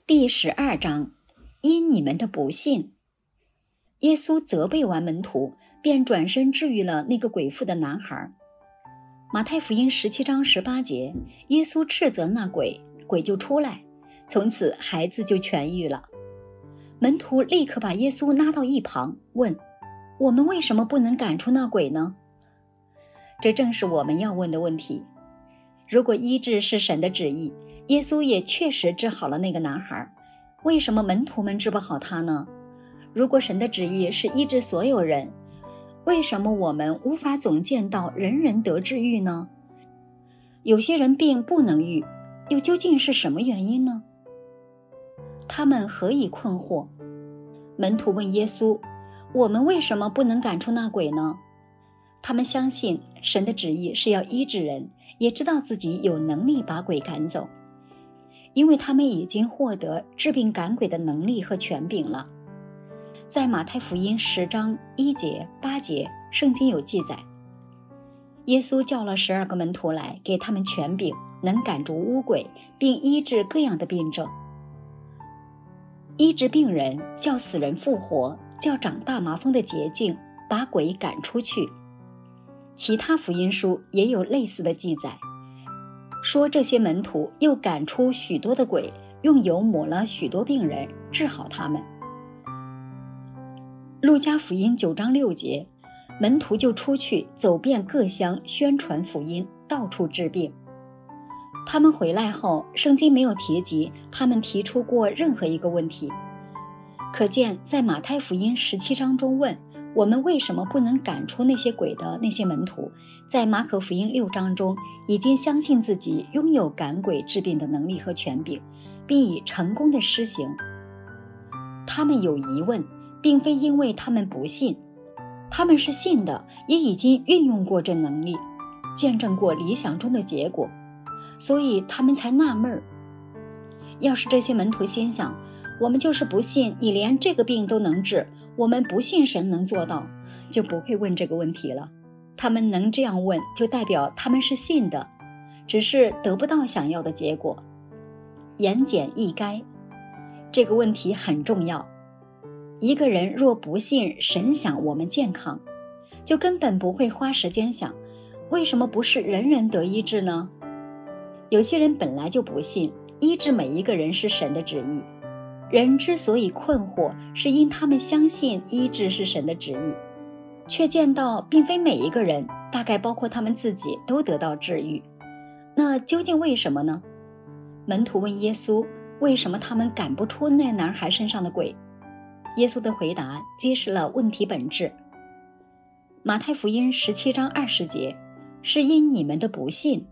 第12章，因你们的不信。耶稣责备完门徒，便转身治愈了那个鬼妇的男孩。马太福音17章18节，耶稣斥责那鬼，鬼就出来，从此孩子就痊愈了。门徒立刻把耶稣拉到一旁，问：我们为什么不能赶出那鬼呢？这正是我们要问的问题。如果医治是神的旨意，耶稣也确实治好了那个男孩，为什么门徒们治不好他呢？如果神的旨意是医治所有人，为什么我们无法总见到人人得治愈呢？有些人病不能愈，又究竟是什么原因呢？他们何以困惑？门徒问耶稣：我们为什么不能赶出那鬼呢？他们相信神的旨意是要医治人，也知道自己有能力把鬼赶走，因为他们已经获得治病赶鬼的能力和权柄了。在马太福音10章1节8节，圣经有记载，耶稣叫了12个门徒来，给他们权柄，能赶逐污鬼，并医治各样的病症，医治病人，叫死人复活，叫长大麻风的洁净，把鬼赶出去。其他福音书也有类似的记载，说这些门徒又赶出许多的鬼，用油抹了许多病人，治好他们。路加福音9章6节，门徒就出去走遍各乡，宣传福音，到处治病。他们回来后，圣经没有提及他们提出过任何一个问题，可见在马太福音17章中问我们为什么不能赶出那些鬼的那些门徒，在马可福音6章中已经相信自己拥有赶鬼治病的能力和权柄，并已成功的施行。他们有疑问，并非因为他们不信，他们是信的，也已经运用过这能力，见证过理想中的结果，所以他们才纳闷。要是这些门徒心想，我们就是不信你连这个病都能治，我们不信神能做到，就不会问这个问题了。他们能这样问，就代表他们是信的，只是得不到想要的结果。言简意赅，这个问题很重要。一个人若不信神想我们健康，就根本不会花时间想，为什么不是人人得医治呢？有些人本来就不信，医治每一个人是神的旨意。人之所以困惑，是因他们相信医治是神的旨意，却见到并非每一个人，大概包括他们自己，都得到治愈。那究竟为什么呢？门徒问耶稣，为什么他们赶不出那男孩身上的鬼？耶稣的回答揭示了问题本质。马太福音17章20节，是因你们的不信。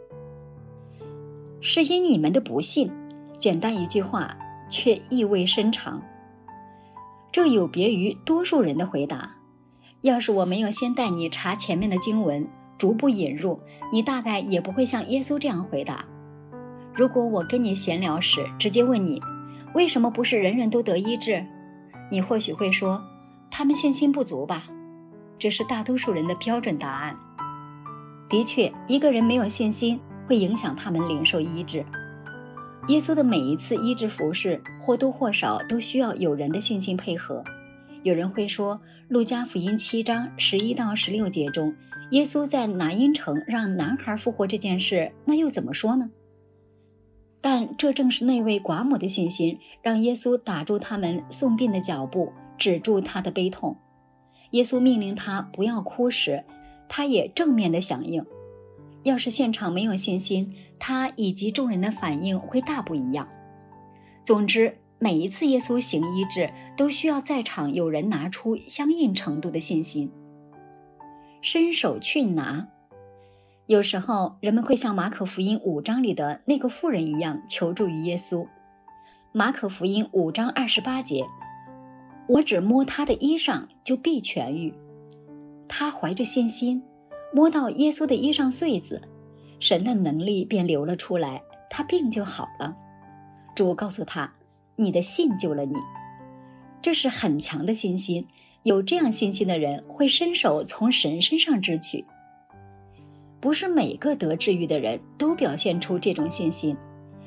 是因你们的不信，简单一句话，却意味深长。这有别于多数人的回答。要是我没有先带你查前面的经文，逐步引入，你大概也不会像耶稣这样回答。如果我跟你闲聊时直接问你，为什么不是人人都得医治？你或许会说，他们信心不足吧。这是大多数人的标准答案。的确，一个人没有信心，会影响他们领受医治。耶稣的每一次医治服事，或多或少都需要有人的信心配合。有人会说，路加福音7章11到16节中，耶稣在拿因城让男孩复活这件事，那又怎么说呢？但这正是那位寡母的信心，让耶稣打住他们送殡的脚步，止住他的悲痛。耶稣命令他不要哭时，他也正面的响应。要是现场没有信心，他以及众人的反应会大不一样。总之，每一次耶稣行医治，都需要在场有人拿出相应程度的信心。伸手去拿。有时候人们会像马可福音5章里的那个妇人一样求助于耶稣。马可福音5章28节，我只摸他的衣裳，就必痊愈。他怀着信心摸到耶稣的衣裳穗子，神的能力便流了出来，他病就好了。主告诉他，你的信救了你。这是很强的信心，有这样信心的人会伸手从神身上支取。不是每个得治愈的人都表现出这种信心，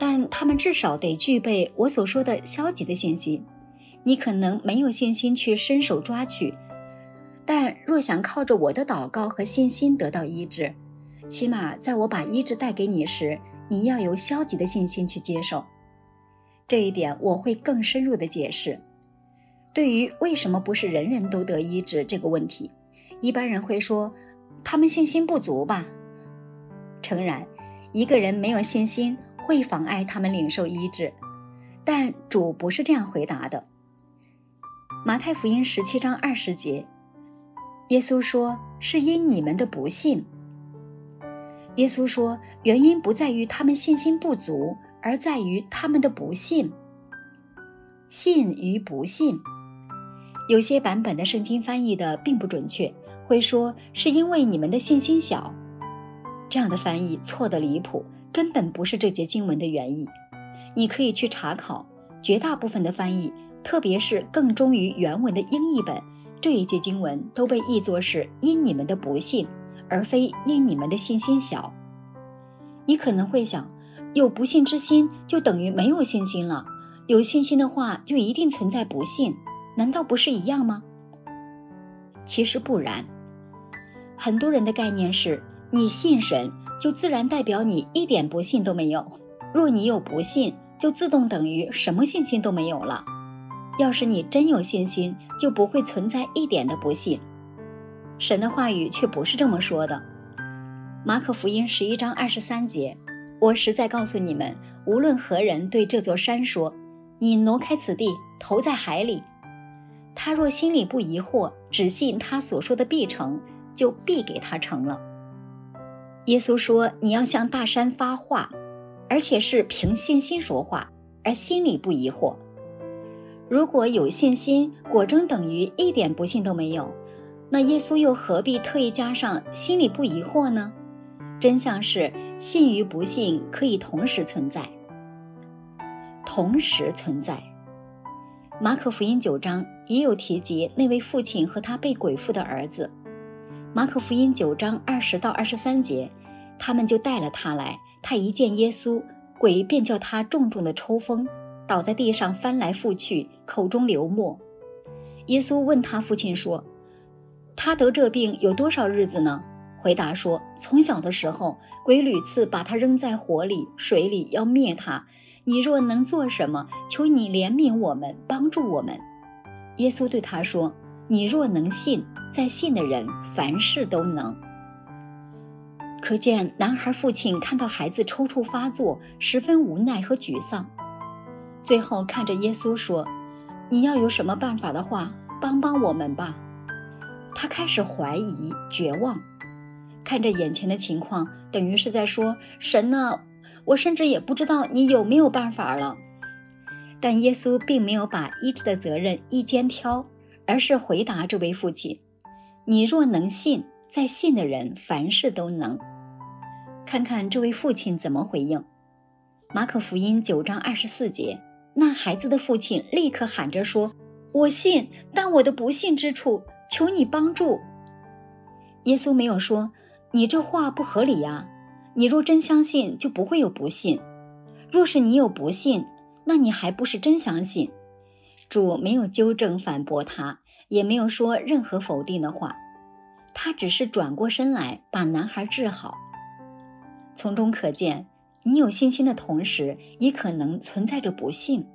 但他们至少得具备我所说的消极的信心。你可能没有信心去伸手抓取，但若想靠着我的祷告和信心得到医治，起码在我把医治带给你时，你要有消极的信心去接受。这一点我会更深入的解释。对于为什么不是人人都得医治这个问题，一般人会说他们信心不足吧。诚然，一个人没有信心会妨碍他们领受医治，但主不是这样回答的。马太福音17章20节，耶稣说，是因你们的不信。耶稣说，原因不在于他们信心不足，而在于他们的不信。信与不信，有些版本的圣经翻译的并不准确，会说是因为你们的信心小。这样的翻译错得离谱，根本不是这节经文的原意。你可以去查考，绝大部分的翻译，特别是更忠于原文的英译本，这一节经文都被译作是因你们的不信，而非因你们的信心小。你可能会想，有不信之心就等于没有信心了，有信心的话就一定存在不信，难道不是一样吗？其实不然。很多人的概念是，你信神就自然代表你一点不信都没有，若你有不信，就自动等于什么信心都没有了。要是你真有信心，就不会存在一点的不信。神的话语却不是这么说的。马可福音11章23节，我实在告诉你们，无论何人对这座山说，你挪开此地，投在海里，他若心里不疑惑，只信他所说的必成，就必给他成了。耶稣说，你要向大山发话，而且是凭信心说话，而心里不疑惑。如果有信心果真等于一点不信都没有，那耶稣又何必特意加上心里不疑惑呢？真相是，信与不信可以同时存在。同时存在。马可福音9章也有提及那位父亲和他被鬼附的儿子。马可福音9章20到23节，他们就带了他来，他一见耶稣，鬼便叫他重重的抽风，倒在地上翻来覆去，口中流沫。耶稣问他父亲说，他得这病有多少日子呢？回答说，从小的时候，鬼屡次把他扔在火里、水里，要灭他。你若能做什么，求你怜悯我们，帮助我们。耶稣对他说，你若能信，在信的人凡事都能。可见男孩父亲看到孩子抽搐发作，十分无奈和沮丧。最后看着耶稣说，你要有什么办法的话，帮帮我们吧。他开始怀疑、绝望，看着眼前的情况，等于是在说，神啊，我甚至也不知道你有没有办法了。但耶稣并没有把医治的责任一肩挑，而是回答这位父亲，你若能信，在信的人凡事都能。看看这位父亲怎么回应。马可福音9章24节，那孩子的父亲立刻喊着说，我信，但我的不信之处，求你帮助。耶稣没有说，你这话不合理呀，你若真相信，就不会有不信。若是你有不信，那你还不是真相信。主没有纠正反驳他，也没有说任何否定的话，他只是转过身来把男孩治好。从中可见，你有信心的同时，也可能存在着不信。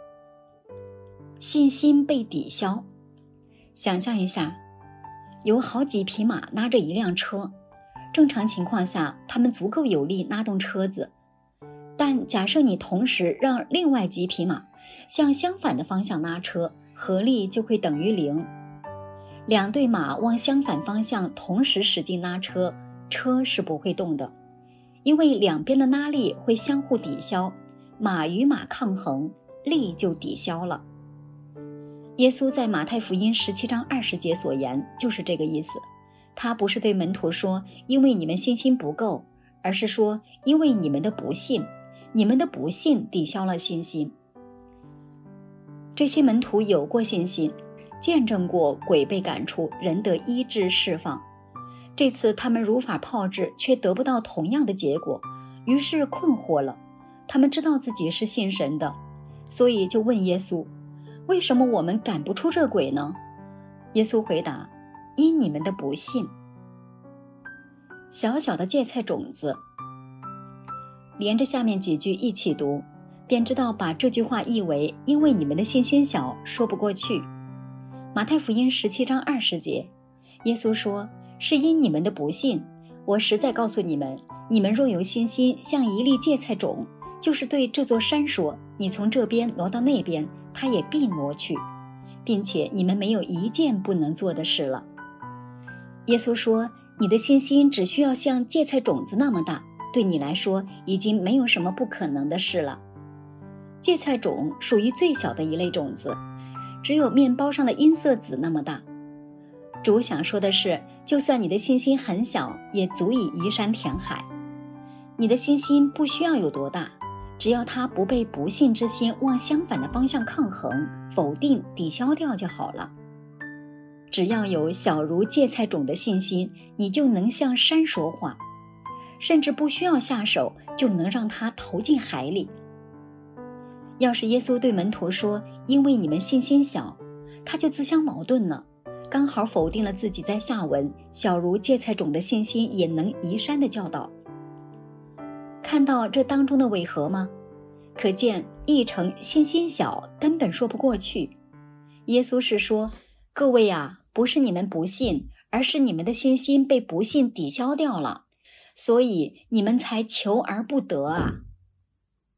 信心被抵消。想象一下，有好几匹马拉着一辆车，正常情况下，他们足够有力拉动车子。但假设你同时让另外几匹马向相反的方向拉车，合力就会等于0。两队马往相反方向同时使劲拉车，车是不会动的，因为两边的拉力会相互抵消，马与马抗衡，力就抵消了。耶稣在马太福音17章20节所言就是这个意思。他不是对门徒说，因为你们信心不够，而是说，因为你们的不信，你们的不信抵消了信心。这些门徒有过信心，见证过鬼被赶出，人得医治释放。这次他们如法炮制，却得不到同样的结果，于是困惑了。 他们知道自己是信神的，所以就问耶稣，为什么我们赶不出这鬼呢？耶稣回答，因你们的不信。小小的芥菜种子，连着下面几句一起读，便知道把这句话译为因为你们的信心小，说不过去。马太福音17章20节，耶稣说，是因你们的不信，我实在告诉你们，你们若有信心像一粒芥菜种，就是对这座山说，你从这边挪到那边，它也必挪去，并且你们没有一件不能做的事了。耶稣说，你的信心只需要像芥菜种子那么大，对你来说已经没有什么不可能的事了。芥菜种属于最小的一类种子，只有面包上的阴色子那么大。主想说的是，就算你的信心很小，也足以移山填海。你的信心不需要有多大，只要它不被不信之心往相反的方向抗衡、否定、抵消掉就好了。只要有小如芥菜种的信心，你就能向山说话，甚至不需要下手就能让它投进海里。要是耶稣对门徒说，因为你们信心小，他就自相矛盾了，刚好否定了自己在下文小如芥菜种的信心也能移山的教导。看到这当中的违和吗？可见译成信心小根本说不过去。耶稣是说，各位啊，不是你们不信，而是你们的信心被不信抵消掉了，所以你们才求而不得啊。